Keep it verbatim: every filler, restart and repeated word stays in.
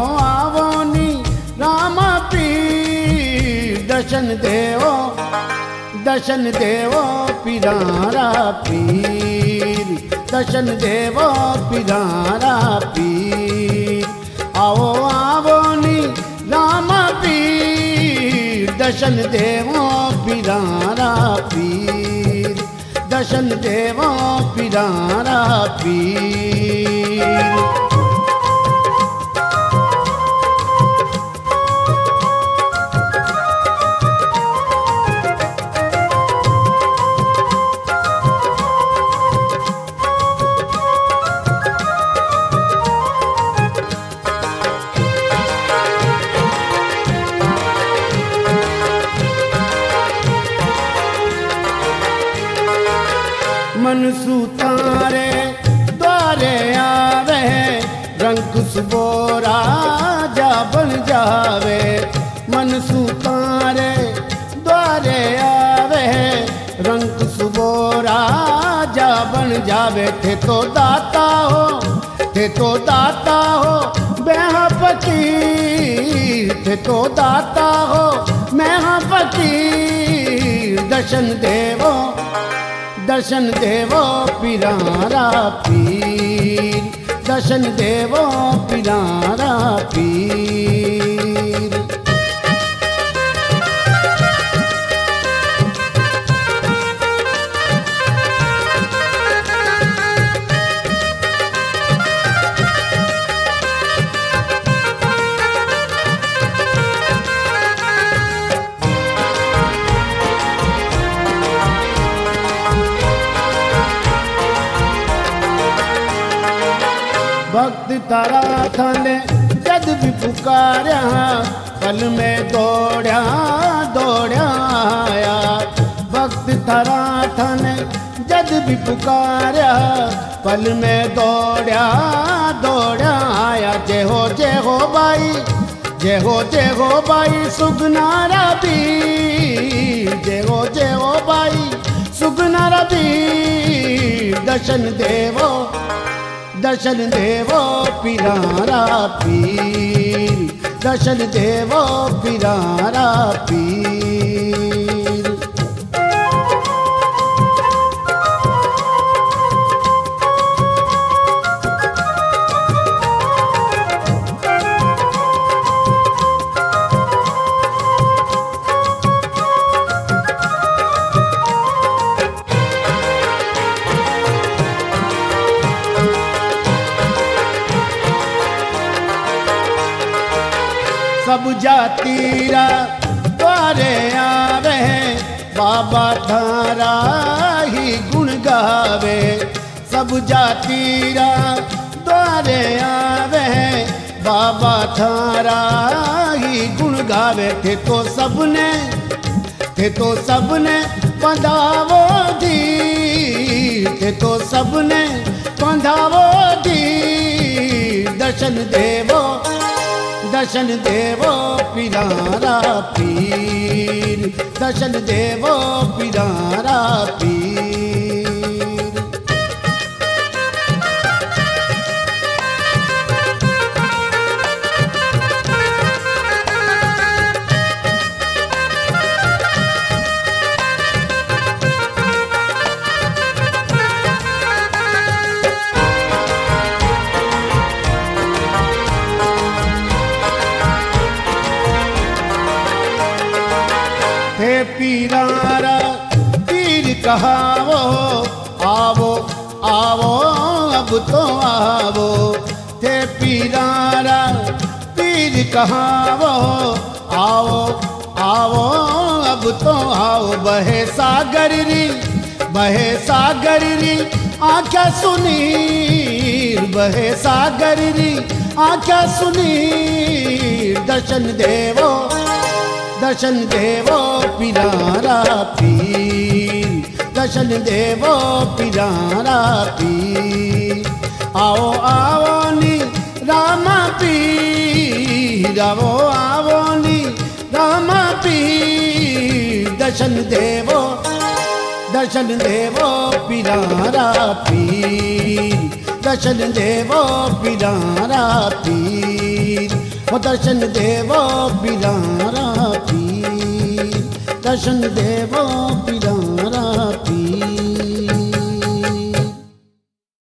आवो नी राम पीर दर्शन देवो दर्शन देवो पीरारा पीर दर्शन देवो पीरारा पीर आओ आवो नी राम पीर दर्शन देवो पीरारा पीर दर्शन देवो पीरारा पीर। मन सुतारे द्वारे आवे रंग सुबोरा जा बन जावे मन सुतारे द्वारे आवे रंग सुबोरा जा बन जावे थे तो दाता हो थे तो दाता हो बेहा फकीर थे तो दाता हो मैं हाँ फकीर दर्शन देवो दर्शन देवो पीरारा पीर दर्शन देवो पीरारा पीर। भक्त तारा थाने जद भी पुकार्या पल में दौड़ा दौड़ा आया भक्त तारा थाने जद भी पुकार्या पल में दौड़ा दौड़ा आया जय हो जय हो बाई जय हो जय हो बाई सुगनारा बीर जय हो जय हो बाई सुगनारा बीर दर्शन देवो दर्शन देवो पीरारा पीर दर्शन देवो पीरारा पीर। सब जातीरा द्वारे आवे बाबा थारा ही गुण गावे सब जातीरा द्वारे आवे बाबा थारा ही गुण गावे थे तो सबने थे तो सबने बंधावो धीर थे तो सबने बंधावो धीर दर्शन देवो दर्शन देवो पीरारा पीर दर्शन देवो पीरारा पीर। हे पीरारा पीर कहावो आवो आवो अब तो आवो थे पीरारा पीर कहावो आओ आओ अब तो आओ बहे सागर री बहे सागर री आँखें सुनीर बहे सागर री आँखें सुनीर दर्शन देवो दर्शन देवो पीरारा पीर दर्शन देवो पीरारा पीर आओ आओ नी रामा पीर आओ आओ नी रामा पीर दर्शन देवो दर्शन देवो पीरारा पीर दर्शन देवो पीरारा पीर ओ दर्शन देवो पीरारा पीर, दर्शन देवो पीरा